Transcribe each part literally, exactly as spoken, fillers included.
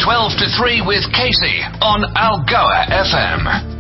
twelve to three with Casey on Algoa F M.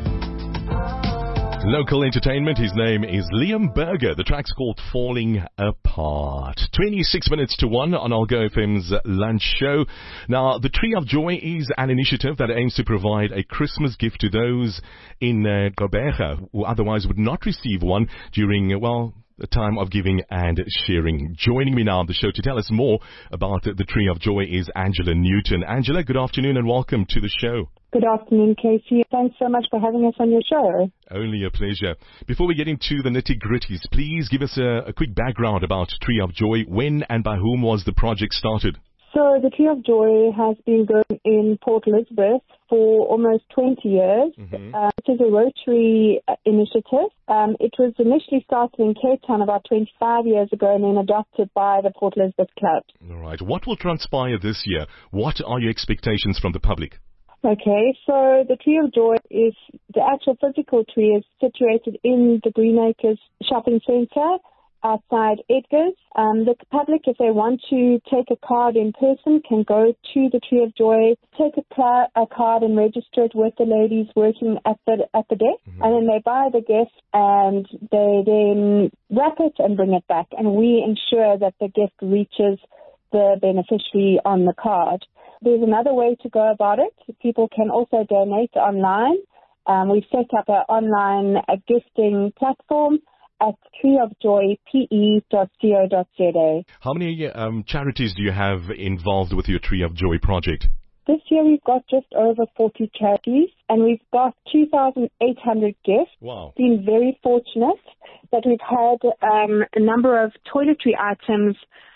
Local entertainment, his name is Liam Berger. The track's called Falling Apart. twenty-six minutes to one on Algoa F M's lunch show. Now, the Tree of Joy is an initiative that aims to provide a Christmas gift to those in uh, Gqeberha who otherwise would not receive one during, uh, well, a time of giving and sharing. Joining me now on the show to tell us more about the Tree of Joy is Angela Newton. Angela, good afternoon and welcome to the show. Good afternoon, Casey. Thanks so much for having us on your show. Only a pleasure. Before we get into the nitty-gritties, please give us a, a quick background about Tree of Joy. When and by whom was the project started? So the Tree of Joy has been going in Port Elizabeth for almost twenty years. Mm-hmm. Uh, it is a Rotary uh, initiative. Um, it was initially started in Cape Town about twenty-five years ago and then adopted by the Port Elizabeth Club. All right. What will transpire this year? What are your expectations from the public? Okay, so the Tree of Joy is, the actual physical tree is situated in the Greenacres Shopping Centre outside Edgar's. Um, the public, if they want to take a card in person, can go to the Tree of Joy, take a, pl- a card and register it with the ladies working at the at the desk, mm-hmm. and then they buy the gift and they then wrap it and bring it back, and we ensure that the gift reaches the beneficiary on the card. There's another way to go about it. People can also donate online. Um, we've set up an online uh, gifting platform at tree of joy p e dot co dot z a. How many um, charities do you have involved with your Tree of Joy project? This year we've got just over forty charities and we've got two thousand eight hundred gifts. Wow. Been very fortunate that we've had um, a number of toiletry items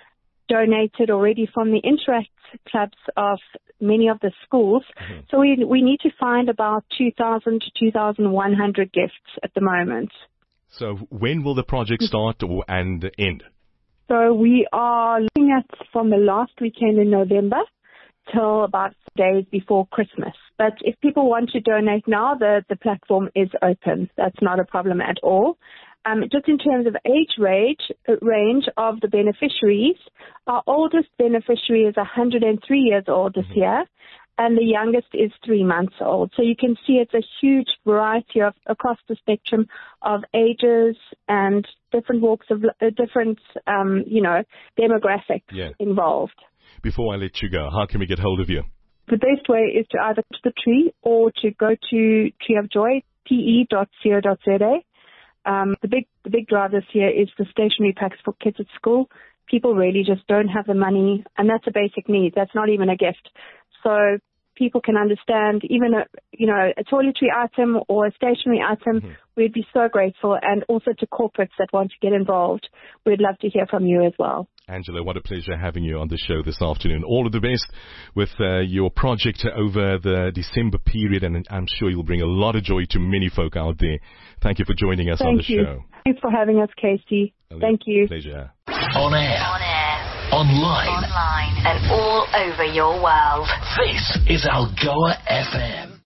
donated already from the Interact clubs of many of the schools. Mm-hmm. So we we need to find about two thousand to two thousand one hundred gifts at the moment. So when will the project start or, and end? So we are looking at from the last weekend in November till about days before Christmas. But if people want to donate now, the, the platform is open. That's not a problem at all. Um, just in terms of age range, range of the beneficiaries, our oldest beneficiary is one hundred three years old this mm-hmm. year, and the youngest is three months old. So you can see it's a huge variety of across the spectrum of ages and different walks of uh, different, um, you know, demographics yeah. involved. Before I let you go, how can we get hold of you? The best way is to either to the tree or to go to Tree of Joy, p e dot co dot z a. Um, the big the big drive this year is the stationery packs for kids at school. People really just don't have the money, and that's a basic need. That's not even a gift. So people can understand even a, you know, a toiletry item or a stationery item, mm-hmm. we'd be so grateful. And also to corporates that want to get involved, we'd love to hear from you as well. Angela, what a pleasure having you on the show this afternoon. All of the best with uh, your project over the December period, and I'm sure you'll bring a lot of joy to many folk out there. Thank you for joining us Thank on the you. show. Thanks for having us, Casey. A Thank you. Pleasure. On air. On air. Online. Online. And all over your world. This is Algoa F M.